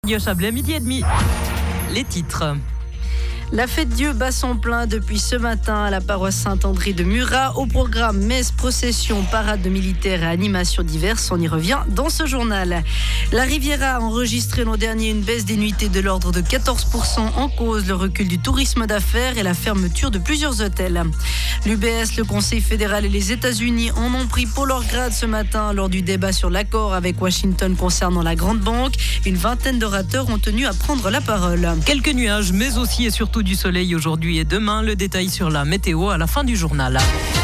Chablais, 12h30. Les titres. La fête Dieu bat son plein depuis ce matin à la paroisse Saint-André de Murat. Au programme messe, procession, parade de militaires et animations diverses. On y revient dans ce journal. La Riviera a enregistré l'an dernier une baisse des nuitées de l'ordre de 14%, en cause le recul du tourisme d'affaires et la fermeture de plusieurs hôtels. L'UBS, le Conseil fédéral et les États-Unis en ont pris pour leur grade ce matin lors du débat sur l'accord avec Washington concernant la grande banque. Une vingtaine d'orateurs ont tenu à prendre la parole. Quelques nuages, mais aussi et surtout du soleil aujourd'hui et demain. Le détail sur la météo à la fin du journal.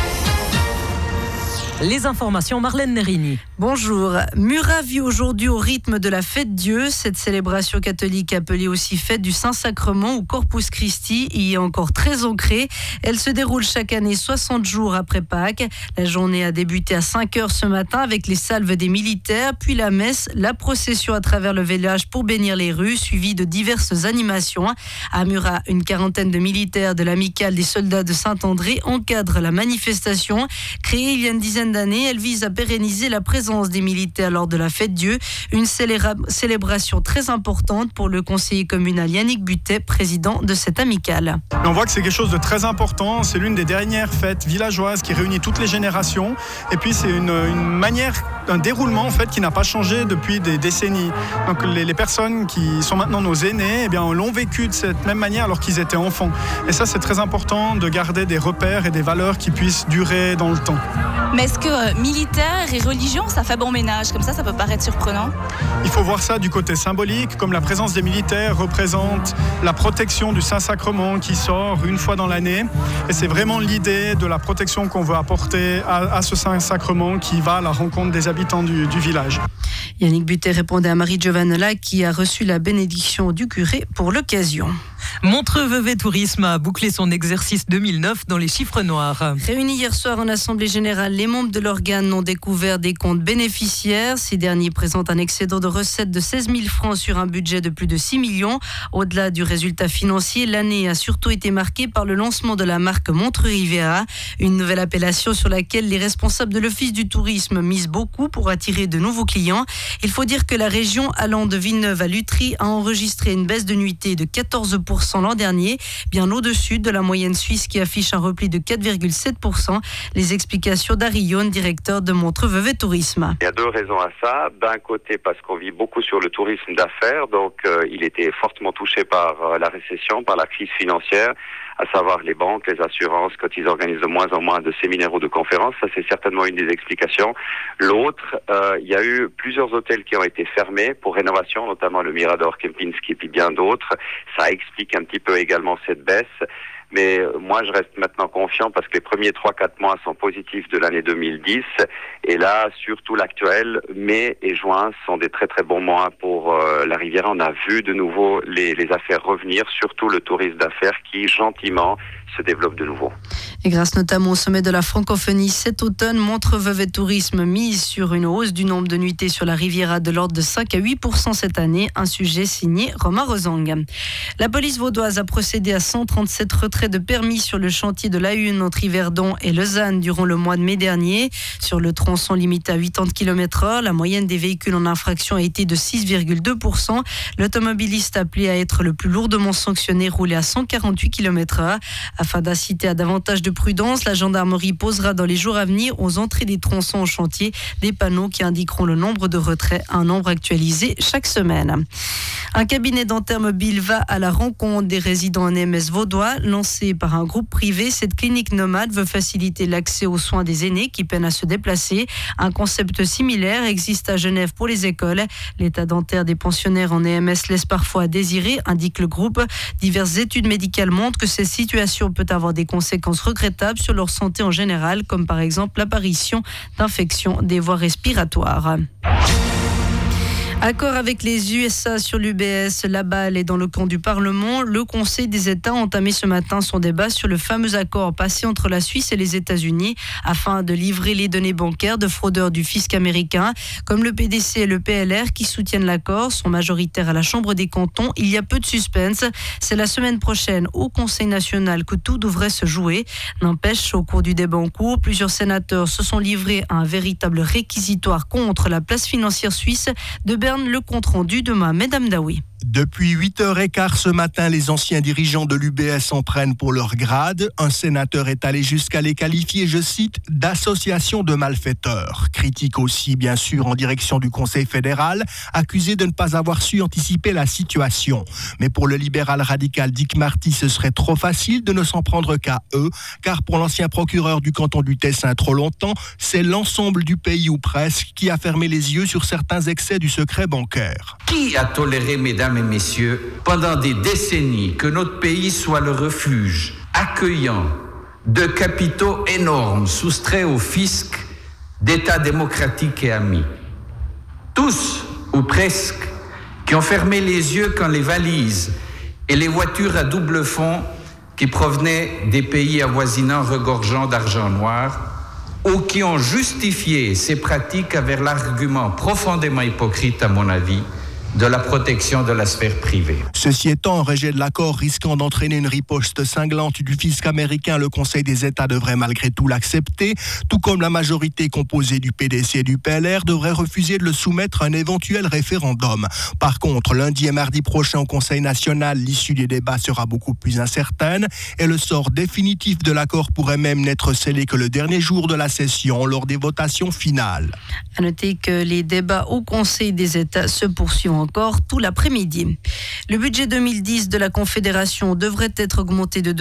Les informations, Marlène Nerini. Bonjour. Murat vit aujourd'hui au rythme de la fête Dieu. Cette célébration catholique appelée aussi fête du Saint-Sacrement ou Corpus Christi y est encore très ancrée. Elle se déroule chaque année 60 jours après Pâques. La journée a débuté à 5h ce matin avec les salves des militaires, puis la messe, la procession à travers le village pour bénir les rues, suivie de diverses animations. À Murat, une quarantaine de militaires de l'amicale des soldats de Saint-André encadrent la manifestation. Créée il y a une dizaine d'années, elle vise à pérenniser la présence des militaires lors de la fête Dieu, une célébration très importante pour le conseiller communal Yannick Butet, président de cette amicale. On voit que c'est quelque chose de très important, c'est l'une des dernières fêtes villageoises qui réunit toutes les générations, et puis c'est une manière, un déroulement en fait qui n'a pas changé depuis des décennies. Donc les personnes qui sont maintenant nos aînés, eh bien, l'ont vécu de cette même manière alors qu'ils étaient enfants. Et ça, c'est très important de garder des repères et des valeurs qui puissent durer dans le temps. Mais est-ce que militaire et religion, ça fait bon ménage? Comme ça peut paraître surprenant. Il faut voir ça du côté symbolique, comme la présence des militaires représente la protection du Saint-Sacrement qui sort une fois dans l'année. Et c'est vraiment l'idée de la protection qu'on veut apporter à ce Saint-Sacrement qui va à la rencontre des habitants du village. Yannick Butet répondait à Marie Giovanella qui a reçu la bénédiction du curé pour l'occasion. Montreux-Vevey Tourisme a bouclé son exercice 2009 dans les chiffres noirs. Réunis hier soir en Assemblée Générale, les membres de l'organe ont découvert des comptes bénéficiaires. Ces derniers présentent un excédent de recettes de 16 000 francs sur un budget de plus de 6 millions. Au-delà du résultat financier, l'année a surtout été marquée par le lancement de la marque Montreux-Riviera, une nouvelle appellation sur laquelle les responsables de l'Office du tourisme misent beaucoup pour attirer de nouveaux clients. Il faut dire que la région allant de Villeneuve à Lutry a enregistré une baisse de nuitée de 14% l'an dernier, bien au-dessus de la moyenne suisse qui affiche un repli de 4,7%. Les explications d'Harry Yohn, directeur de Montreux-Vevey Tourisme. Il y a deux raisons à ça. D'un côté, parce qu'on vit beaucoup sur le tourisme d'affaires, donc il était fortement touché par la récession, par la crise financière, à savoir les banques, les assurances, quand ils organisent de moins en moins de séminaires ou de conférences. Ça, c'est certainement une des explications. L'autre, il y a eu plusieurs hôtels qui ont été fermés pour rénovation, notamment le Mirador Kempinski et puis bien d'autres. Ça explique un petit peu également cette baisse. Mais moi, je reste maintenant confiant parce que les premiers 3-4 mois sont positifs de l'année 2010. Et là, surtout l'actuel, mai et juin sont des très très bons mois pour la Riviera. On a vu de nouveau les affaires revenir, surtout le tourisme d'affaires qui gentiment se développe de nouveau. Et grâce notamment au sommet de la francophonie cet automne, Montreux-Vevey Tourisme mise sur une hausse du nombre de nuitées sur la Riviera de l'ordre de 5 à 8% cette année, un sujet signé Romain Rozang. La police vaudoise a procédé à 137 retraits de permis sur le chantier de l'A1 entre Yverdon et Lausanne durant le mois de mai dernier. Sur le tronçon limité à 80 km/h, la moyenne des véhicules en infraction a été de 6,2%. L'automobiliste appelé à être le plus lourdement sanctionné roulait à 148 km/h. Afin d'inciter à davantage de prudence, la gendarmerie posera dans les jours à venir aux entrées des tronçons au chantier des panneaux qui indiqueront le nombre de retraits, un nombre actualisé chaque semaine. Un cabinet dentaire mobile va à la rencontre des résidents en EMS vaudois. Lancé par un groupe privé, cette clinique nomade veut faciliter l'accès aux soins des aînés qui peinent à se déplacer. Un concept similaire existe à Genève pour les écoles. L'état dentaire des pensionnaires en EMS laisse parfois à désirer, indique le groupe. Diverses études médicales montrent que ces situations peut avoir des conséquences regrettables sur leur santé en général, comme par exemple l'apparition d'infections des voies respiratoires. Accord avec les USA sur l'UBS, la balle est dans le camp du Parlement. Le Conseil des États a entamé ce matin son débat sur le fameux accord passé entre la Suisse et les États-Unis afin de livrer les données bancaires de fraudeurs du fisc américain. Comme le PDC et le PLR qui soutiennent l'accord sont majoritaires à la Chambre des cantons, il y a peu de suspense. C'est la semaine prochaine au Conseil national que tout devrait se jouer. N'empêche, au cours du débat en cours, plusieurs sénateurs se sont livrés à un véritable réquisitoire contre la place financière suisse de Berne, le compte-rendu de Mohamed Amdaoui. Depuis 8h15 ce matin, les anciens dirigeants de l'UBS en prennent pour leur grade. Un sénateur est allé jusqu'à les qualifier, je cite, d'association de malfaiteurs. Critique aussi, bien sûr, en direction du Conseil fédéral, accusé de ne pas avoir su anticiper la situation. Mais pour le libéral radical Dick Marty, ce serait trop facile de ne s'en prendre qu'à eux, car pour l'ancien procureur du canton du Tessin trop longtemps, c'est l'ensemble du pays ou presque qui a fermé les yeux sur certains excès du secret bancaire. Qui a toléré, mesdames et messieurs, pendant des décennies, que notre pays soit le refuge accueillant de capitaux énormes soustraits au fisc d'États démocratiques et amis? Tous, ou presque, qui ont fermé les yeux quand les valises et les voitures à double fond qui provenaient des pays avoisinants regorgeant d'argent noir, ou qui ont justifié ces pratiques avec l'argument profondément hypocrite, à mon avis, de la protection de la sphère privée. Ceci étant, un rejet de l'accord risquant d'entraîner une riposte cinglante du fisc américain, le Conseil des États devrait malgré tout l'accepter, tout comme la majorité composée du PDC et du PLR devrait refuser de le soumettre à un éventuel référendum. Par contre, lundi et mardi prochain au Conseil national, l'issue des débats sera beaucoup plus incertaine et le sort définitif de l'accord pourrait même n'être scellé que le dernier jour de la session, lors des votations finales. À noter que les débats au Conseil des États se poursuivent encore tout l'après-midi. Le budget 2010 de la Confédération devrait être augmenté de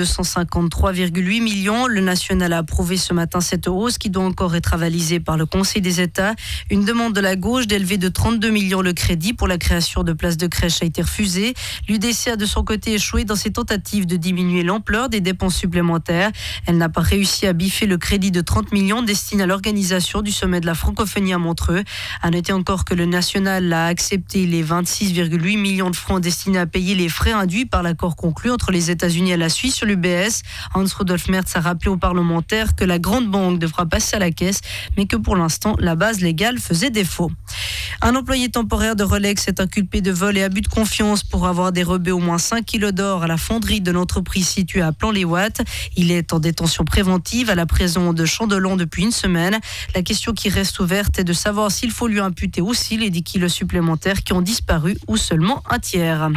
253,8 millions. Le national a approuvé ce matin cette hausse qui doit encore être avalisée par le Conseil des États. Une demande de la gauche d'élever de 32 millions le crédit pour la création de places de crèche a été refusée. L'UDC a de son côté échoué dans ses tentatives de diminuer l'ampleur des dépenses supplémentaires. Elle n'a pas réussi à biffer le crédit de 30 millions destiné à l'organisation du sommet de la francophonie à Montreux. À noter encore que le national a accepté les 26,8 millions de francs destinés à payer les frais induits par l'accord conclu entre les États-Unis et la Suisse sur l'UBS. Hans-Rudolf Merz a rappelé aux parlementaires que la grande banque devra passer à la caisse, mais que pour l'instant, la base légale faisait défaut. Un employé temporaire de Rolex est inculpé de vol et abus de confiance pour avoir dérobé au moins 5 kilos d'or à la fonderie de l'entreprise située à Plan-les-Ouates. Il est en détention préventive à la prison de Chandelon depuis une semaine. La question qui reste ouverte est de savoir s'il faut lui imputer aussi les 10 kilos supplémentaires qui ont disparu ou seulement un tiers.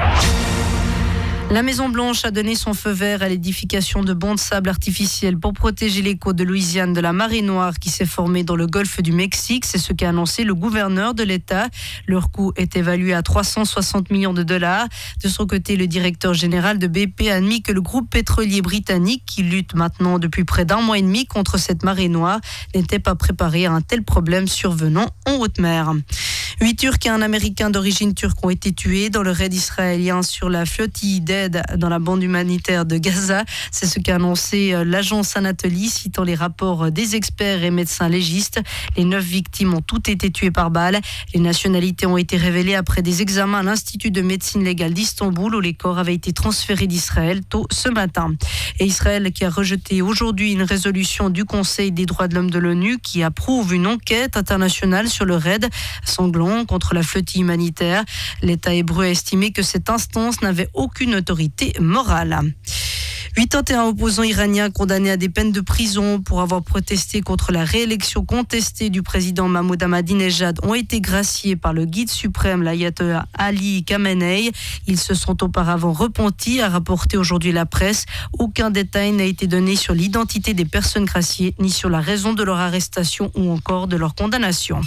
La Maison-Blanche a donné son feu vert à l'édification de bancs de sable artificiels pour protéger les côtes de Louisiane de la marée noire qui s'est formée dans le golfe du Mexique. C'est ce qu'a annoncé le gouverneur de l'État. Leur coût est évalué à 360 millions de dollars. De son côté, le directeur général de BP a admis que le groupe pétrolier britannique, qui lutte maintenant depuis près d'un mois et demi contre cette marée noire, n'était pas préparé à un tel problème survenant en haute mer. 8 Turcs et un Américain d'origine turque ont été tués dans le raid israélien sur la flottille d'aide dans la bande humanitaire de Gaza. C'est ce qu'a annoncé l'agence Anatolie, citant les rapports des experts et médecins légistes. Les 9 victimes ont toutes été tuées par balle. Les nationalités ont été révélées après des examens à l'Institut de médecine légale d'Istanbul, où les corps avaient été transférés d'Israël tôt ce matin. Et Israël qui a rejeté aujourd'hui une résolution du Conseil des droits de l'homme de l'ONU qui approuve une enquête internationale sur le raid sanglant contre la flottille humanitaire. L'État hébreu a estimé que cette instance n'avait aucune autorité morale. 81 opposants iraniens condamnés à des peines de prison pour avoir protesté contre la réélection contestée du président Mahmoud Ahmadinejad ont été graciés par le guide suprême, l'ayatollah Ali Khamenei. Ils se sont auparavant repentis, a rapporté aujourd'hui la presse. Aucun détail n'a été donné sur l'identité des personnes graciées, ni sur la raison de leur arrestation ou encore de leur condamnation.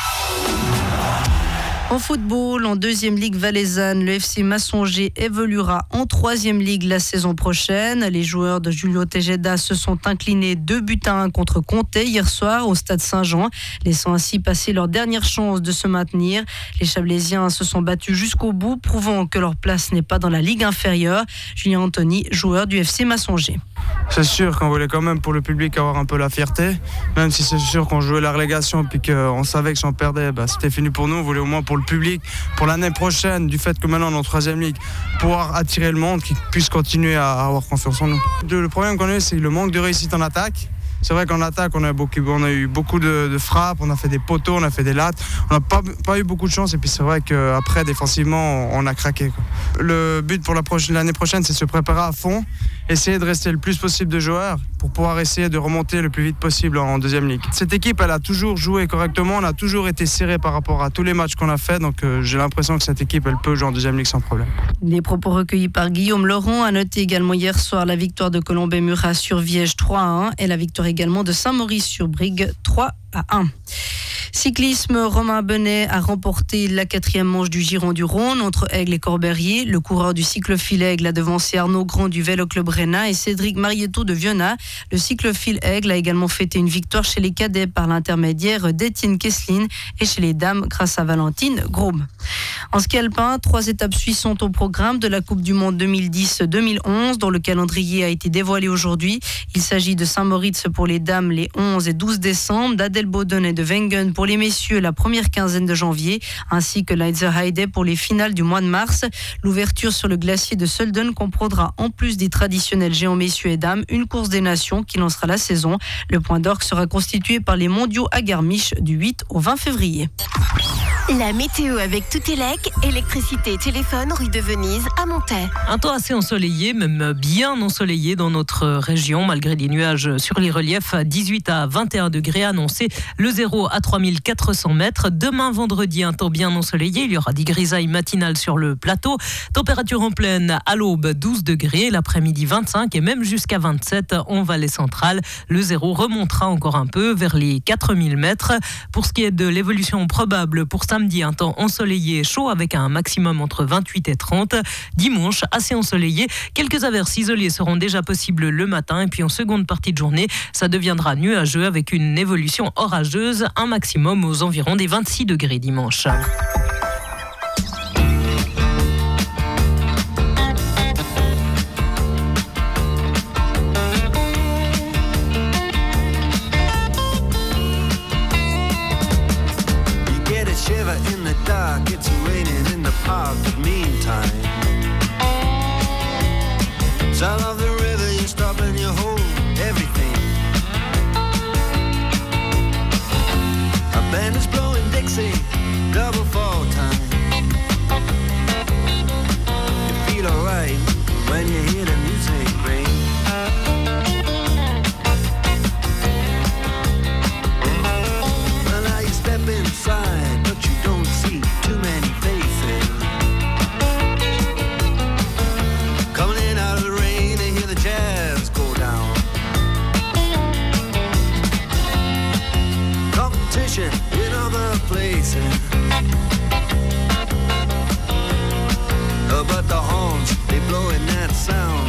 En football, en 2e Ligue valaisanne, le FC Massonger évoluera en 3e Ligue la saison prochaine. Les joueurs de Julio Tejeda se sont inclinés 2-1 contre Comté hier soir au stade Saint-Jean, laissant ainsi passer leur dernière chance de se maintenir. Les Chablaisiens se sont battus jusqu'au bout, prouvant que leur place n'est pas dans la Ligue inférieure. Julien Anthony, joueur du FC Massonger. C'est sûr qu'on voulait quand même pour le public avoir un peu la fierté, même si c'est sûr qu'on jouait la relégation puis qu'on savait que si on perdait, c'était fini pour nous. On voulait au moins pour le public, pour l'année prochaine, du fait que maintenant on est en 3e Ligue, pouvoir attirer le monde, qui puisse continuer à avoir confiance en nous. Le problème qu'on a eu, c'est le manque de réussite en attaque. C'est vrai qu'en attaque, on a eu beaucoup de frappes, on a fait des poteaux, on a fait des lattes. On n'a pas eu beaucoup de chance et puis c'est vrai qu'après, défensivement, on a craqué, quoi. Le but pour l'année prochaine, c'est de se préparer à fond, essayer de rester le plus possible de joueurs pour pouvoir essayer de remonter le plus vite possible en deuxième ligue. Cette équipe, elle a toujours joué correctement, on a toujours été serré par rapport à tous les matchs qu'on a fait, donc j'ai l'impression que cette équipe, elle peut jouer en deuxième ligue sans problème. Les propos recueillis par Guillaume Laurent. A noté également hier soir la victoire de Colombey-Murat sur Viège 3-1 et la victoire également de Saint-Maurice-sur-Brigue 3-1. Cyclisme, Romain Benet a remporté la 4e manche du Giron du Rhône entre Aigle et Corberier. Le coureur du cyclophile Aigle a devancé Arnaud Grand du Vélo Club Rhénat et Cédric Marietto de Vionnat. Le cyclophile Aigle a également fêté une victoire chez les cadets par l'intermédiaire d'Étienne Kesseline et chez les dames grâce à Valentine Grobe. En ski alpin, 3 étapes suisses sont au programme de la Coupe du Monde 2010-2011 dont le calendrier a été dévoilé aujourd'hui. Il s'agit de Saint-Moritz pour les dames les 11 et 12 décembre, d'Adelboden et de Wengen pour les messieurs la première quinzaine de janvier, ainsi que l'Eitzerheide pour les finales du mois de mars. L'ouverture sur le glacier de Sölden comprendra en plus des traditionnels géants messieurs et dames une course des nations qui lancera la saison. Le point d'orgue sera constitué par les mondiaux à Garmisch du 8 au 20 février. La météo avec Toutelec, électricité et téléphone rue de Venise à Montaix. Un temps assez ensoleillé, même bien ensoleillé dans notre région, malgré des nuages sur les reliefs. 18 à 21 degrés annoncés, le 0 à 3400 mètres. Demain vendredi, un temps bien ensoleillé, il y aura des grisailles matinales sur le plateau. Température en pleine à l'aube 12 degrés, l'après-midi 25 et même jusqu'à 27 en vallée centrale. Le 0 remontera encore un peu vers les 4000 mètres. Pour ce qui est de l'évolution probable pour samedi, un temps ensoleillé et chaud avec un maximum entre 28 et 30. Dimanche, assez ensoleillé. Quelques averses isolées seront déjà possibles le matin et puis en seconde partie de journée, ça deviendra nuageux avec une évolution orageuse, un maximum aux environs des 26 degrés dimanche. In the dark, it's raining in the park, but meantime, south of the river, you stop and you hold everything. A band is blowing Dixie, double fall time. You feel alright when you hear the music ring. Well, now you step inside, but you don't see too many faces. Coming in out of the rain and hear the jazz go down. Competition in other places, but the horns, they blowing that sound.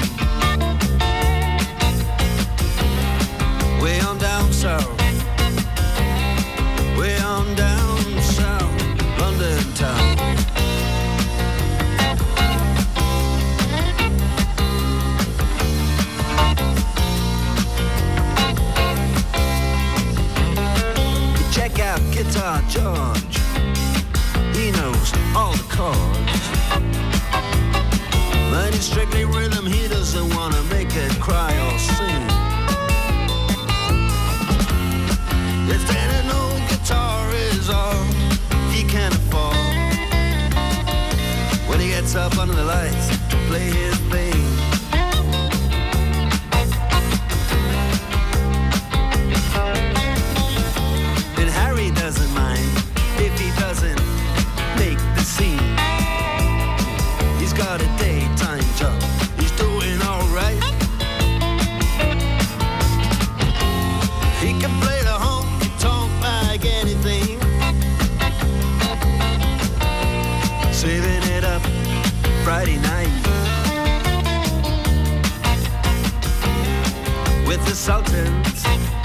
Way on down south, way on down south, London town. Check out Guitar George, he knows all the chords. But it's strictly rhythm, he doesn't want to make it cry or sing. If that an old guitar is all he can afford, when he gets up under the lights to play his thing. And Harry doesn't mind if he doesn't make the scene. He's got a daytime job, he's doing alright. He can play the honky-tonk like anything, saving it up Friday night with the Sultans,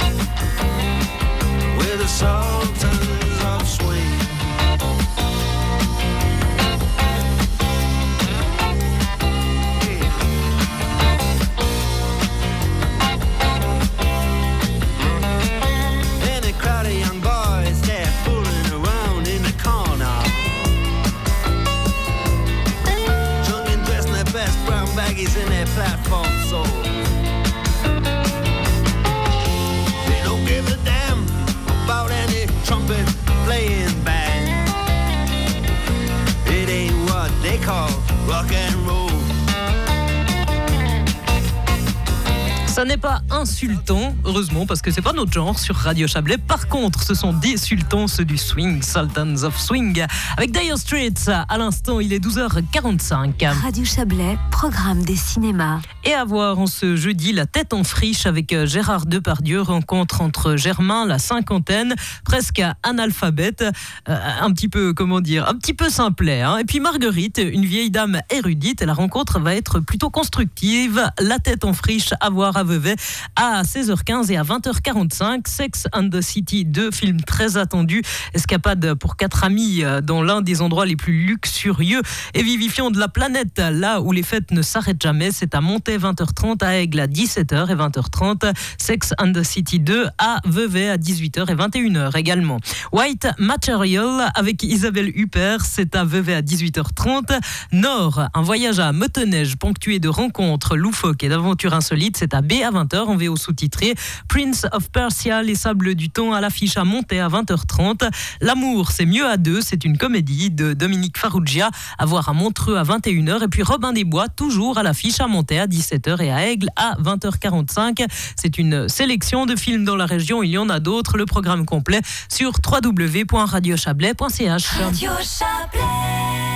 with the Sultans of Swing. And a crowd of young boys, they're fooling around in the corner, drunk and dressed in their best brown baggies in their platform soles. They don't give a damn about any trumpet playing band. It ain't what they call rock and roll. Ça n'est pas insultant, heureusement, parce que c'est pas notre genre sur Radio Chablais. Par contre, ce sont des sultans, ceux du swing, Sultans of Swing. Avec Dire Straits, à l'instant, il est 12h45. Radio Chablais, programme des cinémas. Et à voir en ce jeudi, La tête en friche avec Gérard Depardieu, rencontre entre Germain, la cinquantaine, presque analphabète, un petit peu simplet. Hein. Et puis Marguerite, une vieille dame érudite, et la rencontre va être plutôt constructive. La tête en friche, à voir à Vevey à 16h15 et à 20h45. Sex and the City, 2 films très attendus. Escapade pour 4 amis dans l'un des endroits les plus luxurieux et vivifiants de la planète, là où les fêtes ne s'arrêtent jamais. C'est à Montaix, 20h30, à Aigle à 17h et 20h30. Sex and the City 2 à Vevey à 18h et 21h également. White Material avec Isabelle Huppert, c'est à Vevey à 18h30. Nord, un voyage à Meutenège ponctué de rencontres loufoques et d'aventures insolites, c'est à B à 20h en VO sous-titré. Prince of Persia, Les Sables du Temps à l'affiche à Montaix à 20h30. L'amour, c'est mieux à deux, c'est une comédie de Dominique Farrugia à voir à Montreux à 21h. Et puis Robin des Bois, toujours à l'affiche à Montaix à 17h et à Aigle à 20h45. C'est une sélection de films dans la région, il y en a d'autres. Le programme complet sur www.radiochablais.ch. Radio Chablais.